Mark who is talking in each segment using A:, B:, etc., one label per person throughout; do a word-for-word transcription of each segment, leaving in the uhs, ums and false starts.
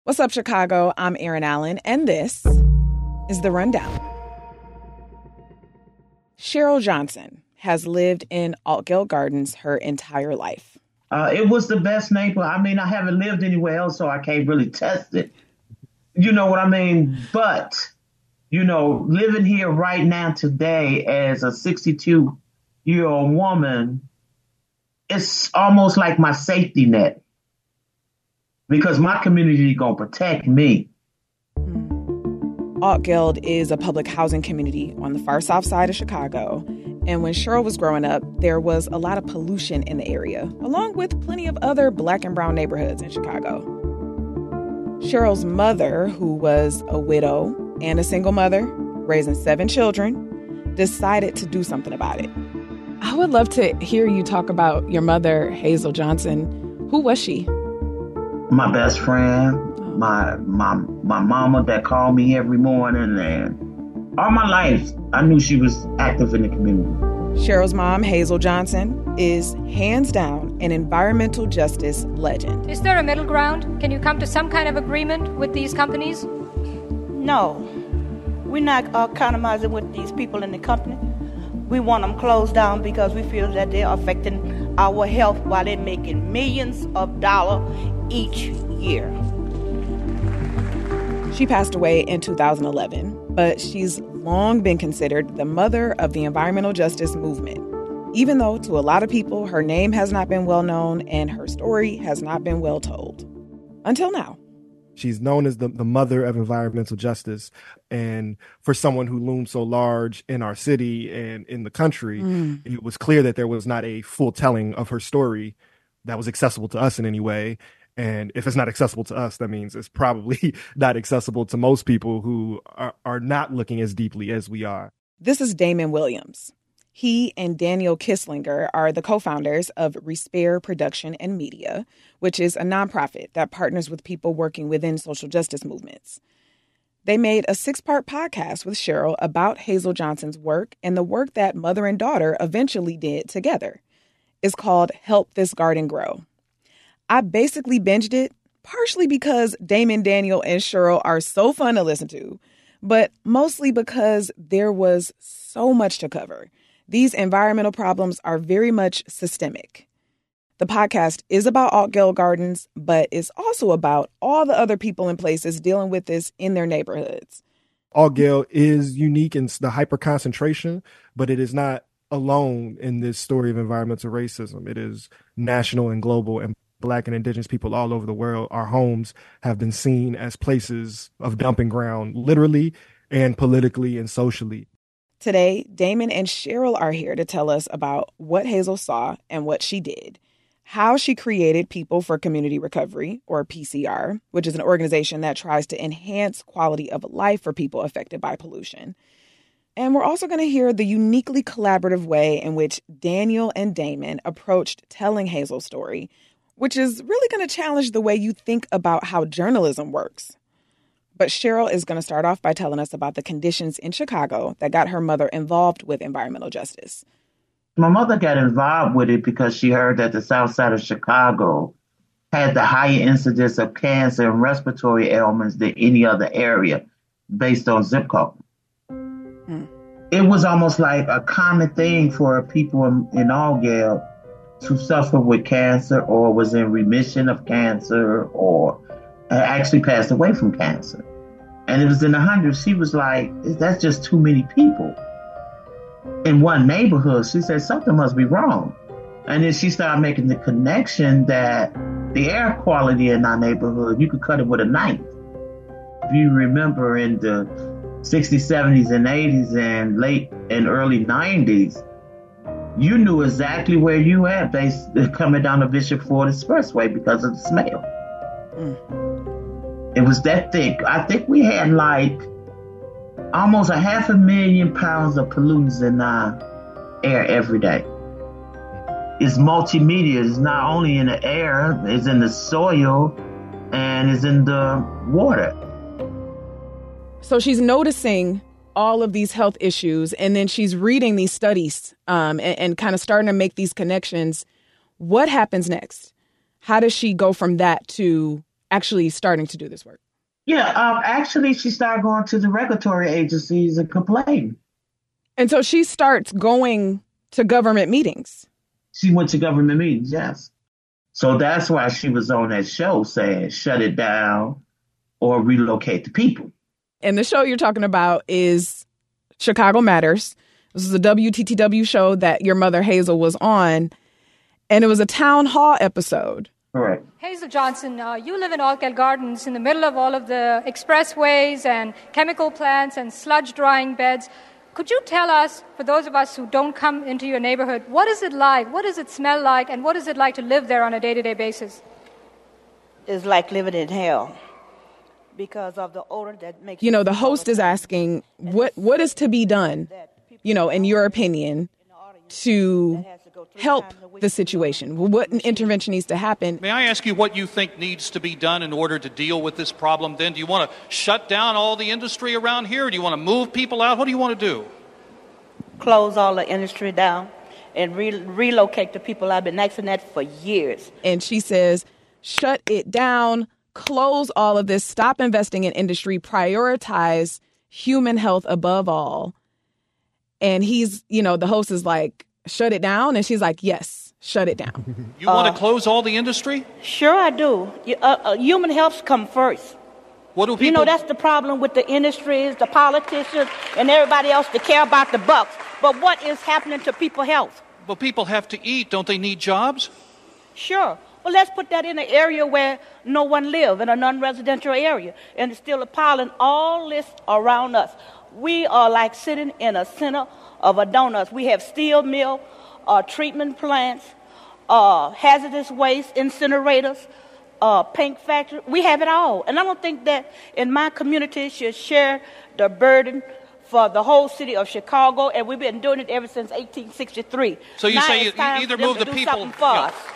A: What's up, Chicago? I'm Erin Allen, and this is The Rundown. Cheryl Johnson has lived in Altgeld Gardens her entire life.
B: Uh, it was the best neighborhood. I mean, I haven't lived anywhere else, so I can't really test it. You know what I mean? But, you know, living here right now today as a sixty-two-year-old woman, it's almost like my safety net. Because my community is going to protect me.
A: Altgeld is a public housing community on the far south side of Chicago. And when Cheryl was growing up, there was a lot of pollution in the area, along with plenty of other black and brown neighborhoods in Chicago. Cheryl's mother, who was a widow and a single mother, raising seven children, decided to do something about it. I would love to hear you talk about your mother, Hazel Johnson. Who was she?
B: My best friend, my my my mama that called me every morning, and all my life, I knew she was active in the community.
A: Cheryl's mom, Hazel Johnson, is hands down an environmental justice legend.
C: Is there a middle ground? Can you come to some kind of agreement with these companies?
D: No, we're not uh, compromising with these people in the company. We want them closed down because we feel that they're affecting our health while they're making millions of dollars each year.
A: She passed away in two thousand eleven, but she's long been considered the mother of the environmental justice movement, even though to a lot of people her name has not been well known and her story has not been well told. Until now.
E: She's known as the, the mother of environmental justice. And for someone who looms so large in our city and in the country, mm. it was clear that there was not a full telling of her story that was accessible to us in any way. And if it's not accessible to us, that means it's probably not accessible to most people who are, are not looking as deeply as we are.
A: This is Damon Williams. He and Daniel Kisslinger are the co-founders of Respire Production and Media, which is a nonprofit that partners with people working within social justice movements. They made a six-part podcast with Cheryl about Hazel Johnson's work and the work that mother and daughter eventually did together. It's called Help This Garden Grow. I basically binged it, partially because Damon, Daniel, and Cheryl are so fun to listen to, but mostly because there was so much to cover. These environmental problems are very much systemic. The podcast is about Altgeld Gardens, but it's also about all the other people and places dealing with this in their neighborhoods.
E: Altgeld is unique in the hyper-concentration, but it is not alone in this story of environmental racism. It is national and global, and Black and Indigenous people all over the world, our homes have been seen as places of dumping ground, literally and politically and socially.
A: Today, Damon and Cheryl are here to tell us about what Hazel saw and what she did, how she created People for Community Recovery, or P C R, which is an organization that tries to enhance quality of life for people affected by pollution. And we're also going to hear the uniquely collaborative way in which Daniel and Damon approached telling Hazel's story, which is really going to challenge the way you think about how journalism works. But Cheryl is going to start off by telling us about the conditions in Chicago that got her mother involved with environmental justice.
B: My mother got involved with it because she heard that the south side of Chicago had the higher incidence of cancer and respiratory ailments than any other area based on zip code. Hmm. It was almost like a common thing for people in, in Altgeld to suffer with cancer or was in remission of cancer or actually passed away from cancer. And it was in the hundreds. She was like, that's just too many people in one neighborhood. She said, something must be wrong. And then she started making the connection that the air quality in our neighborhood, you could cut it with a knife. If you remember in the sixties, seventies, and eighties and late and early nineties, you knew exactly where you at based coming down the Bishop Ford Expressway because of the smell. Mm. It was that thick. I think we had like almost a half a million pounds of pollutants in our air every day. It's multimedia. It's not only in the air, it's in the soil and it's in the water.
A: So she's noticing all of these health issues, and then she's reading these studies um, and, and kind of starting to make these connections. What happens next? How does she go from that to actually starting to do this work?
B: Yeah, um, actually, she started going to the regulatory agencies and complaining.
A: And so she starts going to government meetings.
B: She went to government meetings, yes. So that's why she was on that show saying, shut it down or relocate the people.
A: And the show you're talking about is Chicago Matters. This is a W T T W show that your mother, Hazel, was on. And it was a town hall episode.
B: Correct.
C: Hazel Johnson, uh, you live in Orchid Gardens in the middle of all of the expressways and chemical plants and sludge drying beds. Could you tell us, for those of us who don't come into your neighborhood, what is it like? What does it smell like? And what is it like to live there on a day-to-day basis?
D: It's like living in hell because of the odor that makes...
A: You know, the host is asking, what what is to be done, you know, in your opinion, to help the situation? What intervention needs to happen?
F: May I ask you what you think needs to be done in order to deal with this problem then? Do you want to shut down all the industry around here? Do you want to move people out? What do you want to do?
D: Close all the industry down and re- relocate the people. I've been asking that for years.
A: And she says, shut it down, close all of this, stop investing in industry, prioritize human health above all. And he's, you know, the host is like, shut it down. And she's like, yes, shut it down.
F: You want
D: Uh,
F: to close all the industry?
D: Sure I do. You- uh, uh, human health come first.
F: What do people...
D: You know, that's the problem with the industries, the politicians, and everybody else that care about the bucks. But what is happening to people's health?
F: But people have to eat. Don't they need jobs?
D: Sure. Well, let's put that in an area where no one lives, in a non-residential area. And it's still appalling all this around us. We are like sitting in a center of a donut. We have steel mill, uh, treatment plants, uh, hazardous waste, incinerators, uh, paint factory. We have it all. And I don't think that in my community should share the burden for the whole city of Chicago. And we've been doing it ever since eighteen sixty-three.
F: So you
D: Now
F: say you,
D: it's time
F: you either
D: for them
F: move
D: to
F: the
D: do
F: people...
D: something for
F: Yeah.
D: us.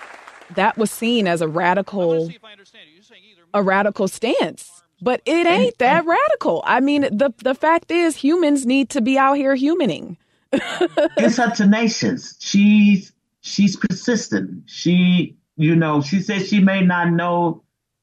A: That was seen as a
F: I want to
A: radical,
F: see if I understand you. You're saying either...
A: a radical stance. But it ain't that radical. I mean, the the fact is humans need to be out here humaning.
B: It's her tenacious. She's she's persistent. She, you know, she said she may not know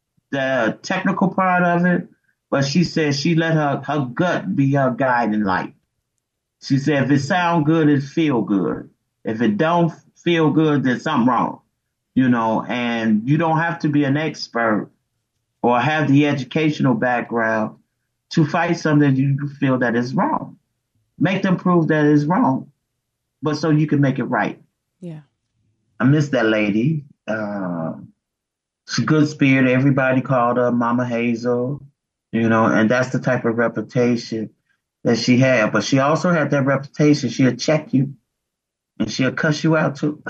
B: the technical part of it, but she said she let her, her gut be her guiding light. She said if it sound good, it feel good. If it don't feel good, there's something wrong. You know, and you don't have to be an expert or have the educational background to fight something that you feel that is wrong. Make them prove that it's wrong, but so you can make it right.
A: Yeah.
B: I miss that lady. Uh, she's good spirit. Everybody called her Mama Hazel, you know, and that's the type of reputation that she had. But she also had that reputation. She'll check you and she'll cuss you out too.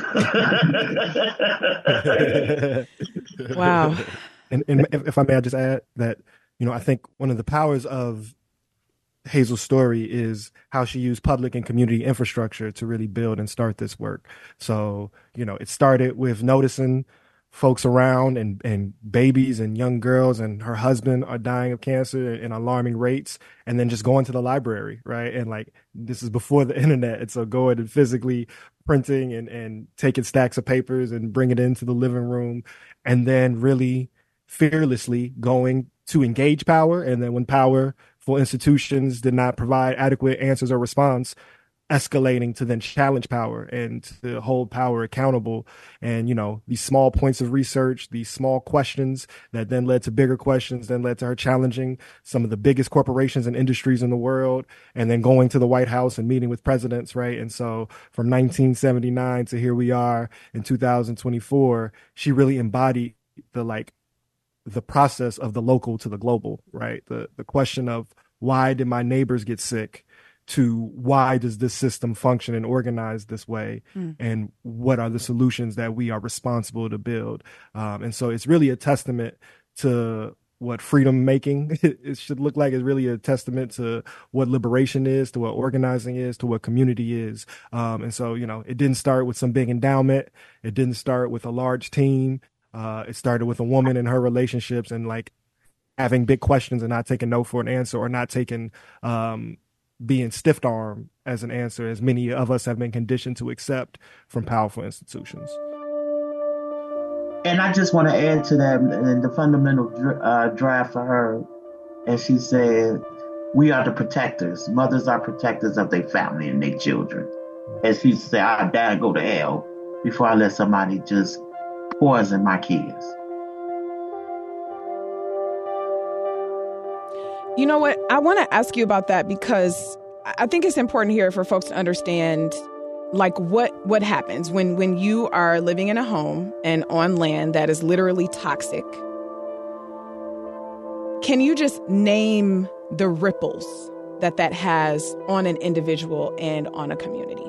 A: Wow.
E: And, and if, if I may, I just add that, you know, I think one of the powers of Hazel's story is how she used public and community infrastructure to really build and start this work. So, you know, it started with noticing folks around and, and babies and young girls and her husband are dying of cancer in alarming rates, and then just going to the library, right? And like, this is before the internet. And so going and physically printing and, and taking stacks of papers and bringing it into the living room, and then really fearlessly going to engage power. And then when powerful institutions did not provide adequate answers or response, escalating to then challenge power and to hold power accountable. And, you know, these small points of research, these small questions that then led to bigger questions, then led to her challenging some of the biggest corporations and industries in the world, and then going to the White House and meeting with presidents, right? And so from nineteen seventy-nine to here we are in two thousand twenty-four, she really embodied the, like, the process of the local to the global, right? The the question of why did my neighbors get sick to why does this system function and organize this way? Mm. And what are the solutions that we are responsible to build? Um, and so it's really a testament to what freedom making it should look like. It's really a testament to what liberation is, to what organizing is, to what community is. Um, and so, you know, it didn't start with some big endowment. It didn't start with a large team. Uh, it started with a woman and her relationships and like having big questions and not taking no for an answer, or not taking, um, being stiff arm as an answer, as many of us have been conditioned to accept from powerful institutions.
B: And I just want to add to that, and the fundamental uh, drive for her, as she said, we are the protectors. Mothers are protectors of their family and their children. As she said, I'll die and go to hell before I let somebody just poison my kids.
A: You know what? I want to ask you about that because I think it's important here for folks to understand, like, what what happens when, when you are living in a home and on land that is literally toxic. Can you just name the ripples that that has on an individual and on a community?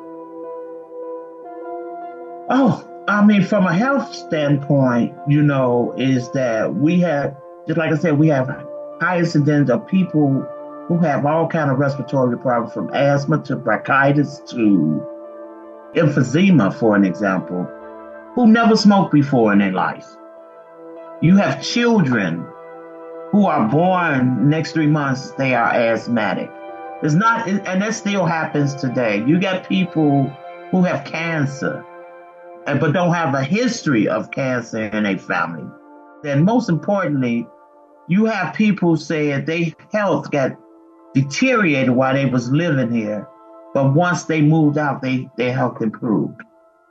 B: Oh, I mean, from a health standpoint, you know, is that we have, just like I said, we have high incidence of people who have all kind of respiratory problems, from asthma to bronchitis to emphysema, for an example, who never smoked before in their life. You have children who are born next three months, they are asthmatic. It's not, and that still happens today. You got people who have cancer, but don't have a history of cancer in their family. And most importantly, you have people saying their health got deteriorated while they was living here, but once they moved out, they, their health improved.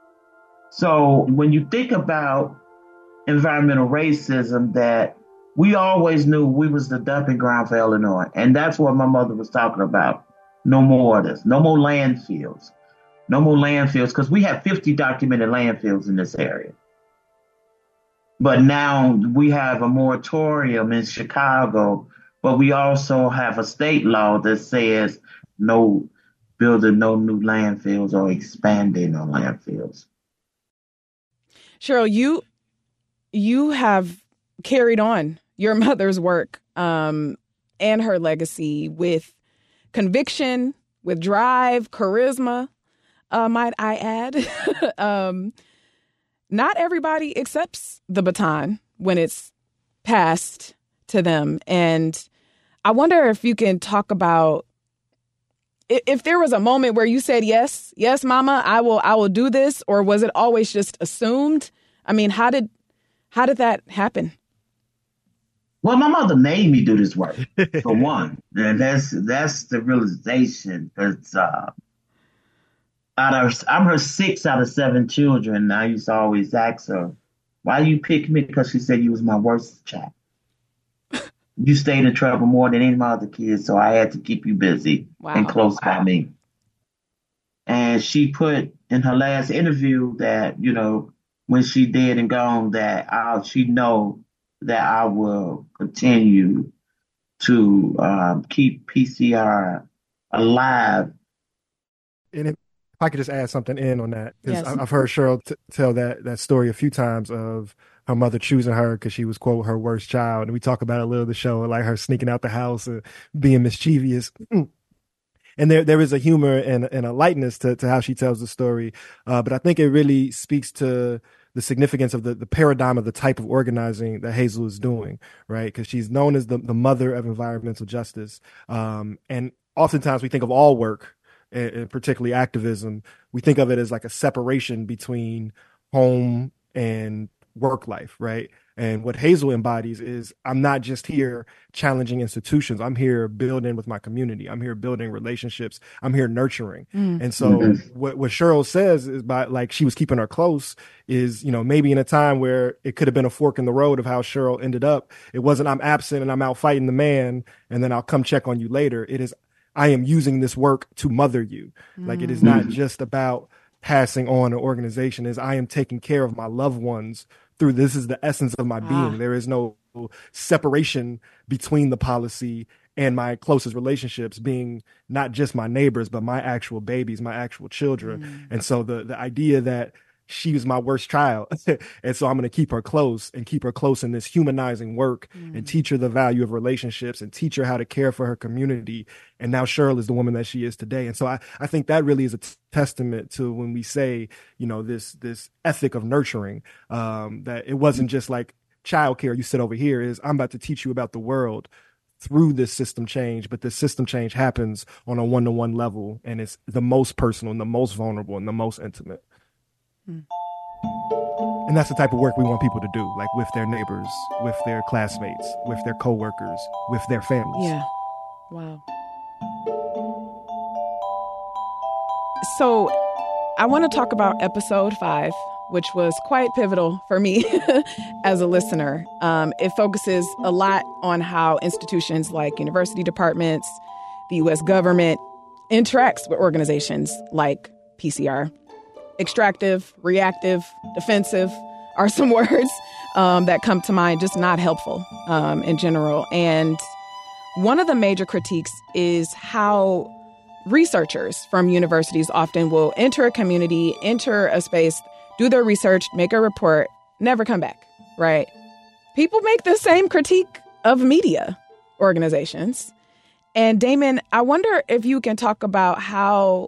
B: So when you think about environmental racism, that we always knew we was the dumping ground for Illinois. And that's what my mother was talking about. No more of this, no more landfills, no more landfills, because we have fifty documented landfills in this area. But now we have a moratorium in Chicago, but we also have a state law that says no building no new landfills or expanding on landfills.
A: Cheryl, you you have carried on your mother's work um, and her legacy with conviction, with drive, charisma, uh, might I add. um, not everybody accepts the baton when it's passed to them. And I wonder if you can talk about if, if there was a moment where you said, yes, yes, mama, I will, I will do this. Or was it always just assumed? I mean, how did, how did that happen?
B: Well, my mother made me do this work, for one. And that's, that's the realization. Because, uh, out of, I'm her six out of seven children. And I used to always ask her, why you pick me? Because she said you was my worst child. You stayed in trouble more than any of my other kids, so I had to keep you busy wow. and close wow. by me. And she put in her last interview that, you know, when she dead and gone, that I, she know that I will continue to um, keep P C R alive.
E: And if I could just add something in on that, because
A: yes.
E: I've heard Cheryl t- tell that that story a few times of her mother choosing her because she was, quote, her worst child. And we talk about it a little in the show, like her sneaking out the house and being mischievous. And there there is a humor and, and a lightness to, to how she tells the story. Uh, but I think it really speaks to the significance of the, the paradigm of the type of organizing that Hazel is doing, right? Because she's known as the, the mother of environmental justice. Um, and oftentimes we think of all work, and, and particularly activism, we think of it as like a separation between home and work life, right? And what Hazel embodies is, I'm not just here challenging institutions. I'm here building with my community. I'm here building relationships. I'm here nurturing. Mm. And so mm-hmm. what, what Cheryl says is, by like she was keeping her close, is, you know, maybe in a time where it could have been a fork in the road of how Cheryl ended up. It wasn't, I'm absent and I'm out fighting the man and then I'll come check on you later. It is, I am using this work to mother you. Mm. Like, it is not just about passing on an organization, is I am taking care of my loved ones through this. Is the essence of my ah. being. There is no separation between the policy and my closest relationships being not just my neighbors, but my actual babies, my actual children. Mm. And so the, the idea that she was my worst child, and so I'm going to keep her close and keep her close in this humanizing work mm. and teach her the value of relationships and teach her how to care for her community. And now Cheryl is the woman that she is today. And so I, I think that really is a t- testament to when we say, you know, this, this ethic of nurturing, um, that it wasn't just like childcare, you sit over here, is I'm about to teach you about the world through this system change, but this system change happens on a one-to-one level, and it's the most personal and the most vulnerable and the most intimate. And that's the type of work we want people to do, like with their neighbors, with their classmates, with their coworkers, with their families.
A: Yeah. Wow. So I want to talk about episode five, which was quite pivotal for me as a listener. Um, it focuses a lot on how institutions like university departments, the U S government interacts with organizations like P C R. Extractive, reactive, defensive are some words um, that come to mind, just not helpful um, in general. And one of the major critiques is how researchers from universities often will enter a community, enter a space, do their research, make a report, never come back, right? People make the same critique of media organizations. And Damon, I wonder if you can talk about how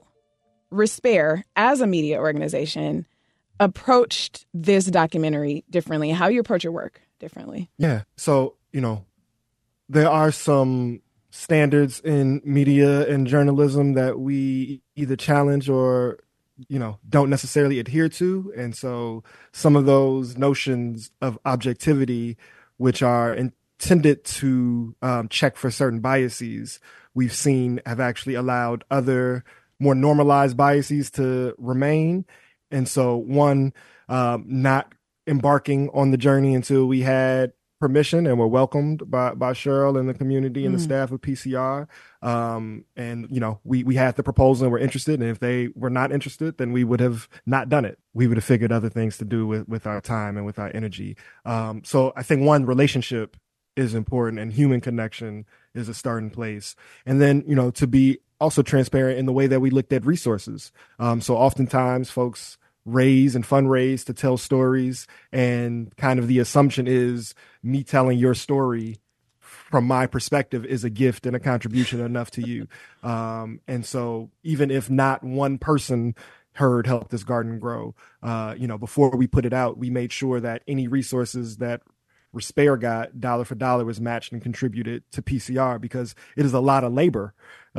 A: Respair, as a media organization, approached this documentary differently, how you approach your work differently.
E: Yeah. So, you know, there are some standards in media and journalism that we either challenge or, you know, don't necessarily adhere to. And so some of those notions of objectivity, which are intended to um, check for certain biases, we've seen have actually allowed other more normalized biases to remain. And so one, um, not embarking on the journey until we had permission and were welcomed by, by Cheryl and the community and mm. the staff of P C R. Um, and, you know, we, we had the proposal and were interested. And if they were not interested, then we would have not done it. We would have figured other things to do with, with our time and with our energy. Um, so I think one, relationship is important and human connection is a starting place. And then, you know, to be also transparent in the way that we looked at resources. Um, so oftentimes folks raise and fundraise to tell stories, and kind of the assumption is me telling your story from my perspective is a gift and a contribution enough to you. Um, and so even if not one person heard Help This Garden Grow, uh, you know, before we put it out, we made sure that any resources that Respair got dollar for dollar was matched and contributed to P C R, because it is a lot of labor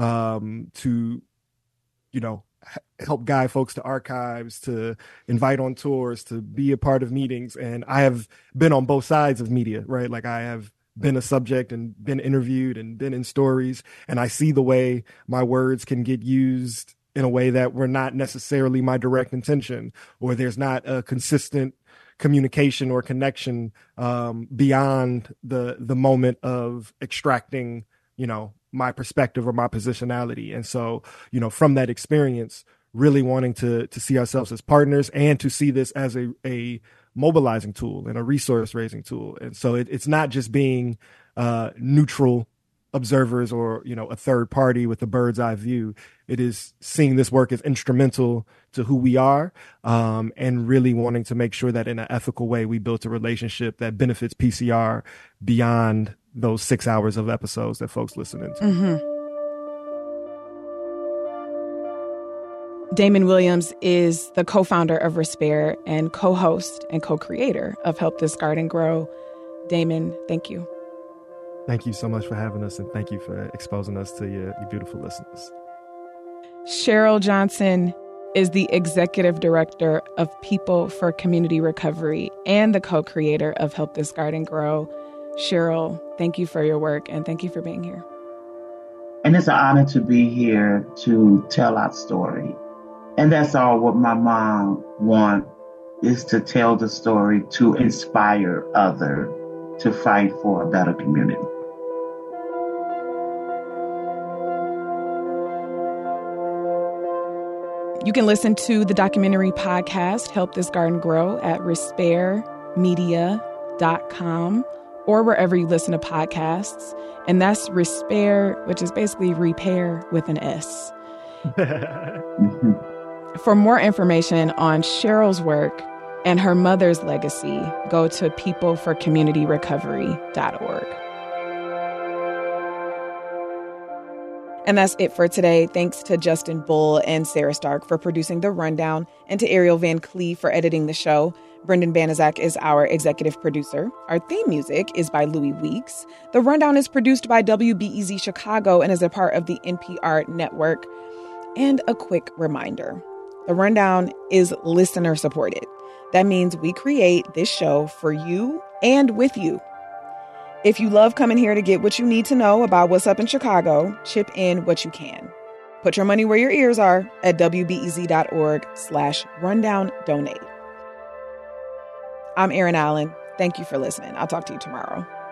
E: um, to, you know, help guide folks to archives, to invite on tours, to be a part of meetings. And I have been on both sides of media, right? Like I have been a subject and been interviewed and been in stories, and I see the way my words can get used in a way that were not necessarily my direct intention, or there's not a consistent communication or connection um, beyond the the moment of extracting, you know, my perspective or my positionality. And so, you know, from that experience, really wanting to to see ourselves as partners and to see this as a a mobilizing tool and a resource raising tool. And so it, it's not just being uh, neutral observers or, you know, a third party with a bird's eye view. It is seeing this work as instrumental to who we are, um, and really wanting to make sure that in an ethical way, we built a relationship that benefits P C R beyond those six hours of episodes that folks listen to.
A: Mm-hmm. Damon Williams is the co-founder of Respair and co-host and co-creator of Help This Garden Grow. Damon, thank you.
E: Thank you so much for having us, and thank you for exposing us to your, your beautiful listeners.
A: Cheryl Johnson is the executive director of People for Community Recovery and the co-creator of Help This Garden Grow. Cheryl, thank you for your work, and thank you for being here.
B: And it's an honor to be here to tell our story. And that's all what my mom wants, is to tell the story, to inspire others to fight for a better community.
A: You can listen to the documentary podcast, Help This Garden Grow, at respair media dot com or wherever you listen to podcasts. And that's Respair, which is basically repair with an S. For more information on Cheryl's work and her mother's legacy, go to people for community recovery dot org. And that's it for today. Thanks to Justin Bull and Sarah Stark for producing The Rundown, and to Ariel Van Cleve for editing the show. Brendan Banaszak is our executive producer. Our theme music is by Louis Weeks. The Rundown is produced by W B E Z Chicago and is a part of the N P R network. And a quick reminder, The Rundown is listener supported. That means we create this show for you and with you. If you love coming here to get what you need to know about what's up in Chicago, chip in what you can. Put your money where your ears are at wbez.org slash rundown donate. I'm Erin Allen. Thank you for listening. I'll talk to you tomorrow.